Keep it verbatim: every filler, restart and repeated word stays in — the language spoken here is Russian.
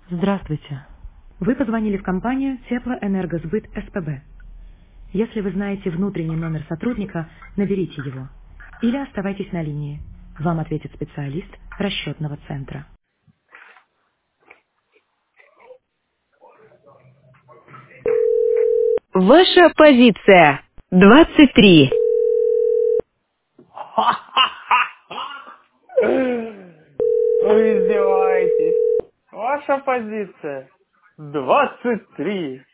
Здравствуйте. Вы позвонили в компанию Теплоэнергосбыт СПБ. Если вы знаете внутренний номер сотрудника, наберите его. Или оставайтесь на линии. Вам ответит специалист расчетного центра. Ваша позиция. двадцать три. Вы издеваетесь. Ваша позиция. двадцать три.